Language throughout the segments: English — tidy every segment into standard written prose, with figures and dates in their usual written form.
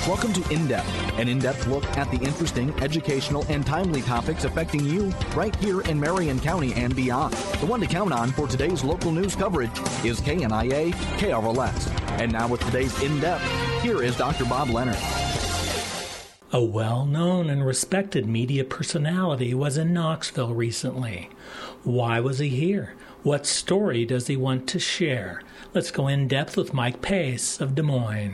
Welcome to In Depth, an in-depth look at the interesting, educational, and timely topics affecting you right here in Marion County and beyond. The one to count on for today's local news coverage is KNIA KRLS. And now with today's In Depth, here is Dr. Bob Leonard. A well-known and respected media personality was in Knoxville recently. Why was he here? What story does he want to share? Let's go in depth with Mike Pace of Des Moines.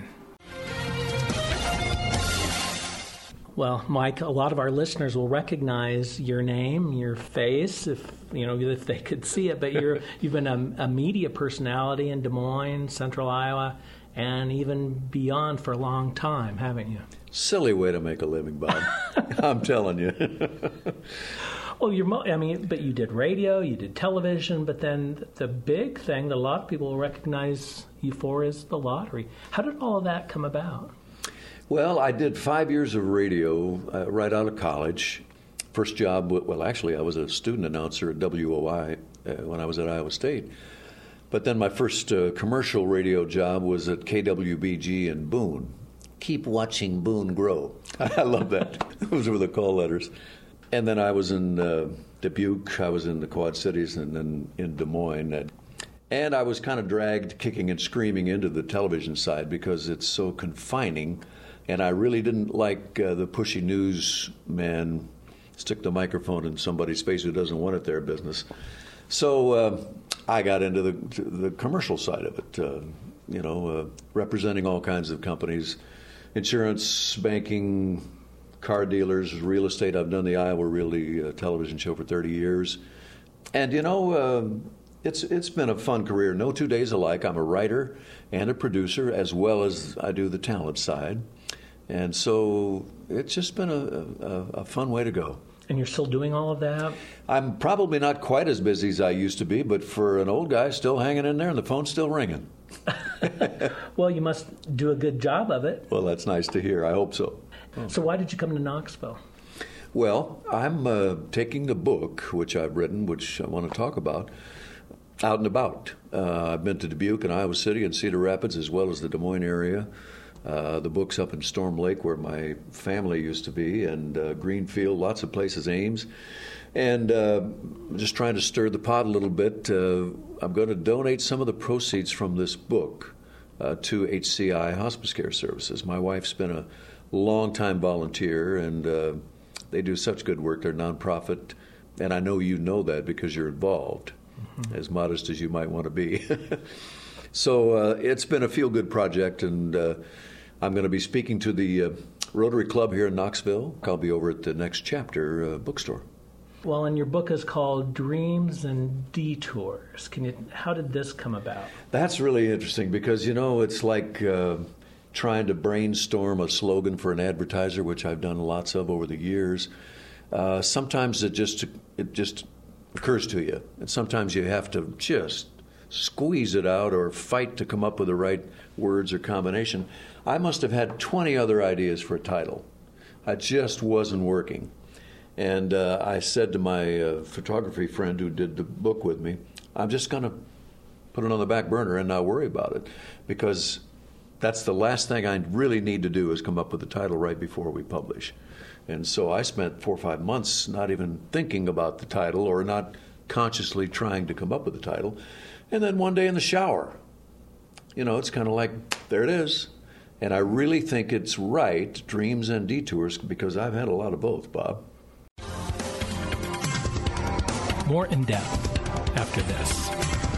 Well, Mike, a lot of our listeners will recognize your name, your face, if they could see it. But you've been a media personality in Des Moines, Central Iowa, and even beyond for a long time, haven't you? Silly way to make a living, Bob. I'm telling you. Well, but you did radio, you did television, but then the big thing that a lot of people will recognize you for is the lottery. How did all of that come about? Well, I did 5 years of radio right out of college. First job, actually, I was a student announcer at WOI when I was at Iowa State. But then my first commercial radio job was at KWBG in Boone. Keep watching Boone grow. I love that. Those were the call letters. And then I was in Dubuque, I was in the Quad Cities, and then in Des Moines. And I was kind of dragged kicking and screaming into the television side because it's so confining. And I really didn't like the pushy newsman stick the microphone in somebody's face who doesn't want it their business. So I got into the commercial side of it, representing all kinds of companies, insurance, banking, car dealers, real estate. I've done the Iowa Realty television show for 30 years. And, it's been a fun career. No 2 days alike. I'm a writer and a producer as well as I do the talent side. And so it's just been a fun way to go. And you're still doing all of that? I'm probably not quite as busy as I used to be, but for an old guy, still hanging in there and the phone's still ringing. Well, you must do a good job of it. Well, that's nice to hear. I hope so. So why did you come to Knoxville? Well, I'm taking the book, which I've written, which I want to talk about, out and about. I've been to Dubuque and Iowa City and Cedar Rapids as well as the Des Moines area. The book's up in Storm Lake where my family used to be, and Greenfield, lots of places, Ames. And just trying to stir the pot a little bit, I'm going to donate some of the proceeds from this book to HCI Hospice Care Services. My wife's been a long-time volunteer, and they do such good work. They're nonprofit, and I know you know that because you're involved, as modest as you might want to be. So it's been a feel-good project, and I'm going to be speaking to the Rotary Club here in Knoxville. I'll be over at the Next Chapter bookstore. Well, and your book is called Dreams and Detours. How did this come about? That's really interesting because, it's like trying to brainstorm a slogan for an advertiser, which I've done lots of over the years. Sometimes it just occurs to you, and sometimes you have to just squeeze it out or fight to come up with the right words or combination. I must have had 20 other ideas for a title. I just wasn't working. And I said to my photography friend who did the book with me, I'm just going to put it on the back burner and not worry about it, because that's the last thing I really need to do is come up with the title right before we publish. And so I spent 4 or 5 months not even thinking about the title or not consciously trying to come up with the title. And then one day in the shower, it's kind of like, there it is. And I really think it's right, Dreams and Detours, because I've had a lot of both, Bob. More in depth after this.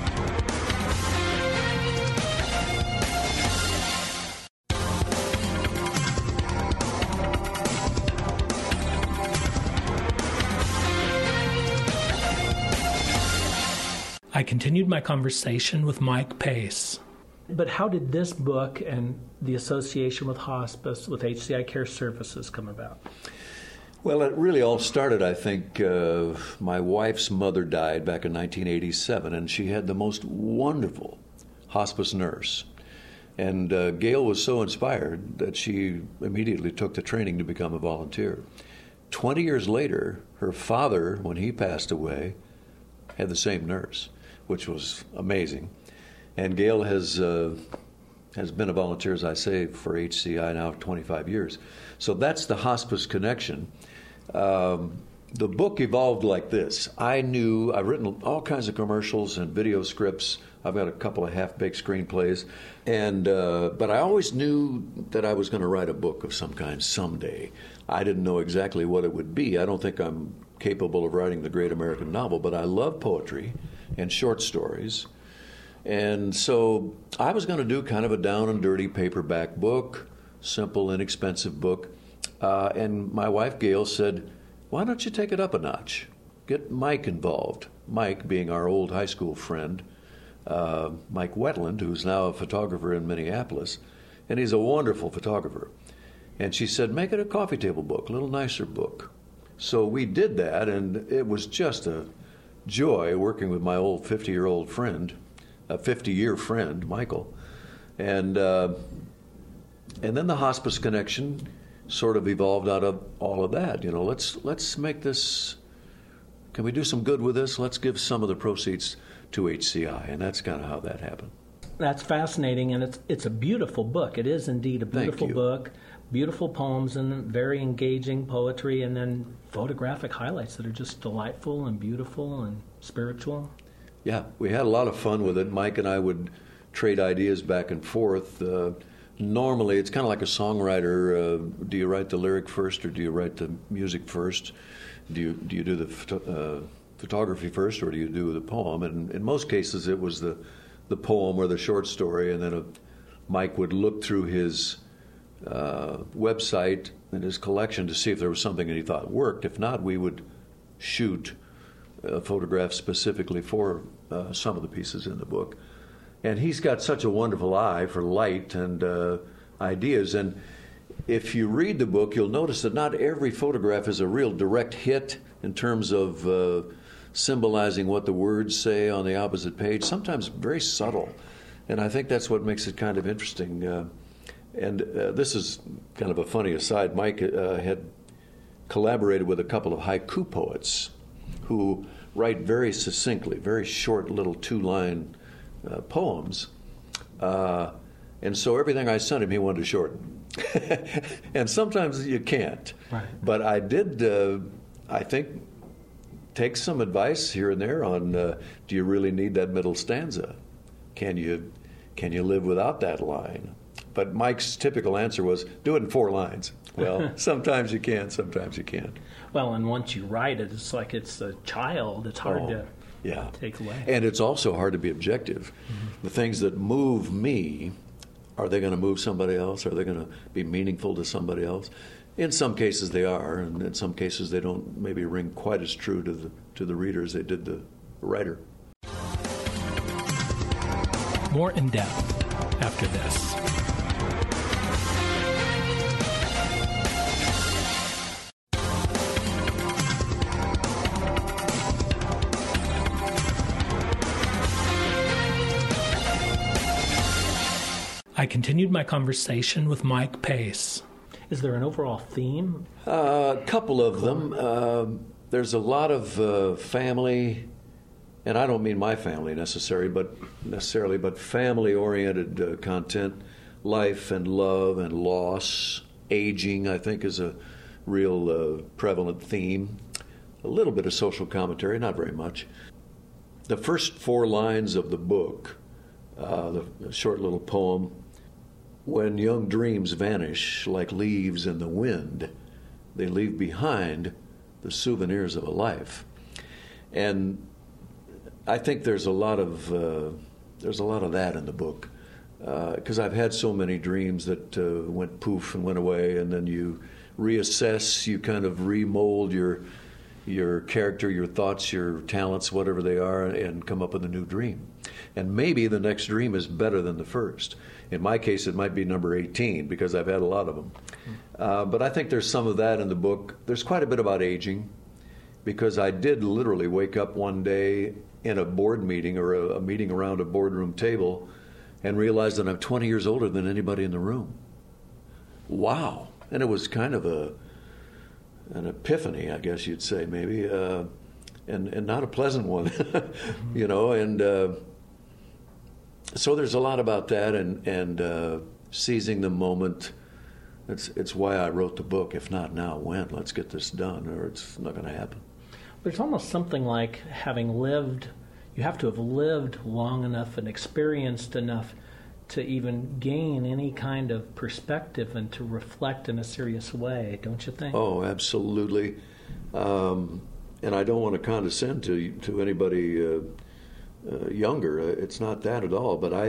I continued my conversation with Mike Pace. But how did this book and the association with hospice, with HCI Care Services, come about? Well, it really all started, I think, my wife's mother died back in 1987, and she had the most wonderful hospice nurse. And Gail was so inspired that she immediately took the training to become a volunteer. 20 years later, her father, when he passed away, had the same nurse, which was amazing. And Gail has has been a volunteer, as I say, for HCI now 25 years. So that's the Hospice Connection. The book evolved like this. I've written all kinds of commercials and video scripts. I've got a couple of half-baked screenplays. But I always knew that I was going to write a book of some kind someday. I didn't know exactly what it would be. I don't think I'm capable of writing the great American novel, but I love poetry and short stories. And so I was going to do kind of a down and dirty paperback book, simple, inexpensive book. And my wife, Gail, said, why don't you take it up a notch? Get Mike involved. Mike being our old high school friend, Mike Wetland, who's now a photographer in Minneapolis. And he's a wonderful photographer. And she said, make it a coffee table book, a little nicer book. So we did that, and it was just a joy working with my old 50-year-old friend, a 50-year friend, Michael. And then the Hospice Connection sort of evolved out of all of that. You know, let's make this, can we do some good with this? Let's give some of the proceeds to HCI, and that's kind of how that happened. That's fascinating, and it's a beautiful book. It is indeed a beautiful book. Beautiful poems and very engaging poetry, and then photographic highlights that are just delightful and beautiful and spiritual. Yeah, we had a lot of fun with it. Mike and I would trade ideas back and forth. Normally, it's kind of like a songwriter. Do you write the lyric first, or do you write the music first? Do you do the photography first, or do you do the poem? And in most cases, it was the poem or the short story, and then Mike would look through his website and his collection to see if there was something that he thought worked. If not, we would shoot photographs specifically for some of the pieces in the book. And he's got such a wonderful eye for light and ideas. And if you read the book, you'll notice that not every photograph is a real direct hit in terms of symbolizing what the words say on the opposite page. Sometimes very subtle. And I think that's what makes it kind of interesting. And this is kind of a funny aside. Mike had collaborated with a couple of haiku poets who write very succinctly, very short little two-line poems. And so everything I sent him, he wanted to shorten. And sometimes you can't. Right. But I did, I think, take some advice here and there on, do you really need that middle stanza? Can you live without that line? But Mike's typical answer was, do it in 4 lines. Well, sometimes you can, sometimes you can't. Well, and once you write it, it's like it's a child. It's hard to take away. And it's also hard to be objective. Mm-hmm. The things that move me, are they going to move somebody else? Are they going to be meaningful to somebody else? In some cases they are, and in some cases they don't maybe ring quite as true to the reader as they did the writer. More in depth after this. I continued my conversation with Mike Pace. Is there an overall theme? A couple of them. There's a lot of family, and I don't mean my family necessarily, but family-oriented content. Life and love and loss, aging, I think, is a real prevalent theme. A little bit of social commentary, not very much. The first 4 lines of the book, the short little poem, when young dreams vanish like leaves in the wind, they leave behind the souvenirs of a life. And I think there's a lot of that in the book, because I've had so many dreams that went poof and went away, and then you reassess, you kind of remold your character, your thoughts, your talents, whatever they are, and come up with a new dream. And maybe the next dream is better than the first. In my case, it might be number 18, because I've had a lot of them. But I think there's some of that in the book. There's quite a bit about aging, because I did literally wake up one day in a board meeting or a meeting around a boardroom table and realize that I'm 20 years older than anybody in the room. Wow. And it was kind of an epiphany, I guess you'd say, maybe, and not a pleasant one, you know. And So there's a lot about that, and seizing the moment. It's why I wrote the book. If not now, when? Let's get this done, or it's not going to happen. There's almost something like having lived, you have to have lived long enough and experienced enough to even gain any kind of perspective and to reflect in a serious way, don't you think? Oh, absolutely. And I don't want to condescend to anybody younger. It's not that at all. But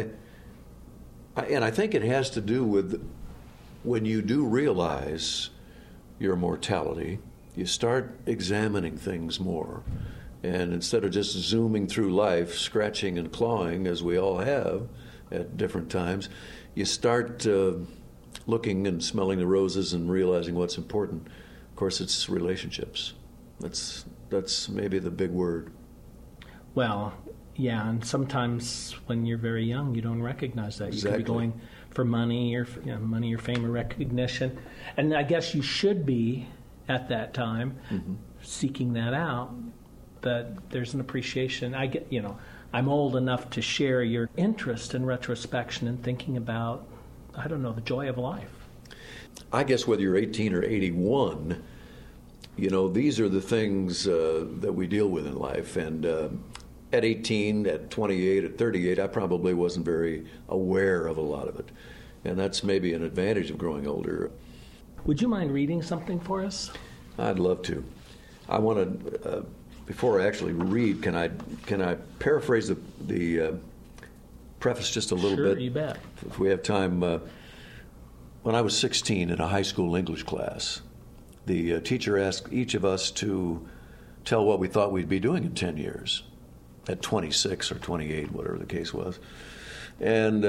I think it has to do with when you do realize your mortality, you start examining things more. And instead of just zooming through life, scratching and clawing, as we all have at different times, you start looking and smelling the roses and realizing what's important. Of course, it's relationships. That's maybe the big word. Well, yeah, and sometimes when you're very young, you don't recognize that. Exactly. You could be going for money or fame or recognition, and I guess you should be at that time seeking that out. But there's an appreciation. I'm old enough to share your interest in retrospection and thinking about, the joy of life. I guess whether you're 18 or 81, these are the things that we deal with in life. And at 18, at 28, at 38, I probably wasn't very aware of a lot of it. And that's maybe an advantage of growing older. Would you mind reading something for us? I'd love to. I want to, before I actually read, can I paraphrase the preface just a little bit? Sure, you bet. If we have time. When I was 16 in a high school English class, the teacher asked each of us to tell what we thought we'd be doing in 10 years, at 26 or 28, whatever the case was. And,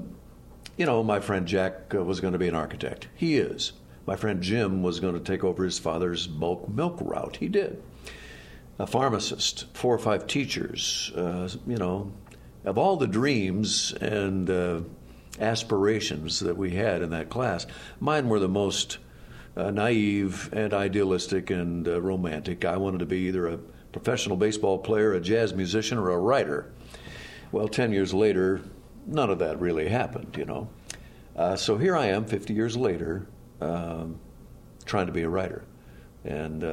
my friend Jack was going to be an architect. He is. My friend Jim was going to take over his father's bulk milk route. He did. A pharmacist, 4 or 5 teachers, of all the dreams and aspirations that we had in that class, mine were the most naive and idealistic and romantic. I wanted to be either a professional baseball player, a jazz musician, or a writer. Well, 10 years later, none of that really happened, So here I am, 50 years later, trying to be a writer. And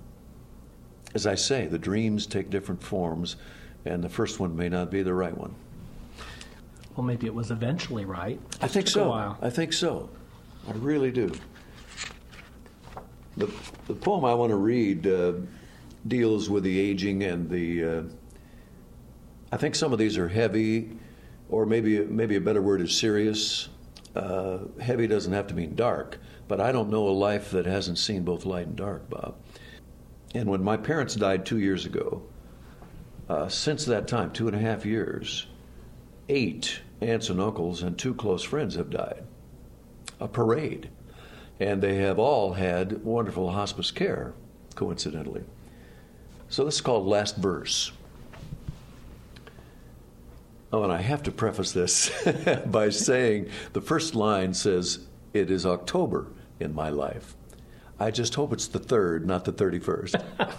as I say, the dreams take different forms, and the first one may not be the right one. Well, maybe it was eventually right. I think Took so. a while. I think so. I really do. The poem I want to read deals with the aging and the. I think some of these are heavy, or maybe a better word is serious. Heavy doesn't have to mean dark, but I don't know a life that hasn't seen both light and dark, Bob. And when my parents died 2 years ago, since that time, 2.5 years, 8 aunts and uncles and 2 close friends have died. A parade. And they have all had wonderful hospice care, coincidentally. So this is called Last Verse. Oh, and I have to preface this by saying the first line says, "It is October in my life." I just hope it's the 3rd, not the 31st.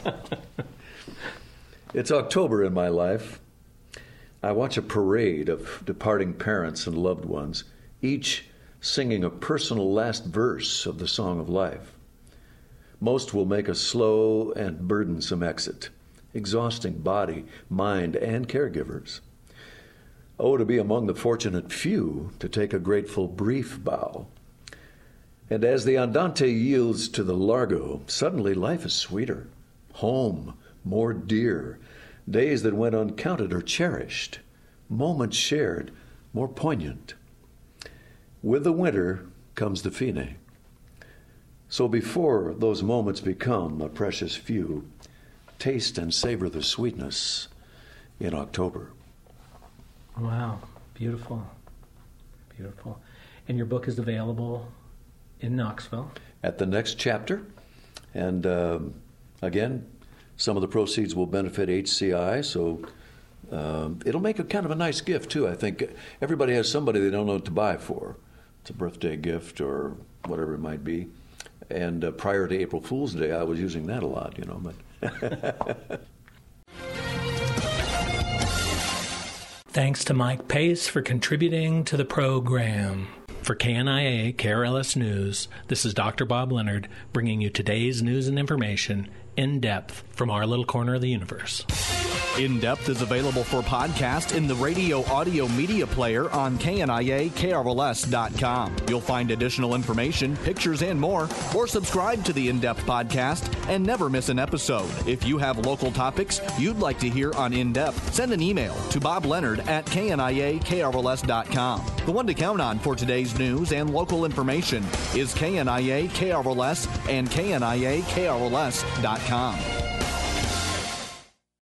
It's October in my life. I watch a parade of departing parents and loved ones, each singing a personal last verse of the song of life. Most will make a slow and burdensome exit, exhausting body, mind, and caregivers. Oh, to be among the fortunate few to take a grateful brief bow. And as the Andante yields to the Largo, suddenly life is sweeter, home more dear, days that went uncounted are cherished, moments shared more poignant. With the winter comes the fine. So before those moments become a precious few, taste and savor the sweetness in October. Wow, beautiful, beautiful. And your book is available in Knoxville. At the next chapter. And again, some of the proceeds will benefit HCI, so it'll make a kind of a nice gift, too. I think everybody has somebody they don't know what to buy for. It's a birthday gift or whatever it might be. And prior to April Fool's Day, I was using that a lot, But Thanks to Mike Pace for contributing to the program. For KNIA KRLS News, this is Dr. Bob Leonard bringing you today's news and information in depth from our little corner of the universe. In Depth is available for podcast in the radio audio media player on KNIA-KRLS.com. You'll find additional information, pictures, and more, or subscribe to the In Depth podcast and never miss an episode. If you have local topics you'd like to hear on In Depth, send an email to bobleonard@KNIA-KRLS.com. The one to count on for today's news and local information is KNIA-KRLS and KNIA-KRLS.com.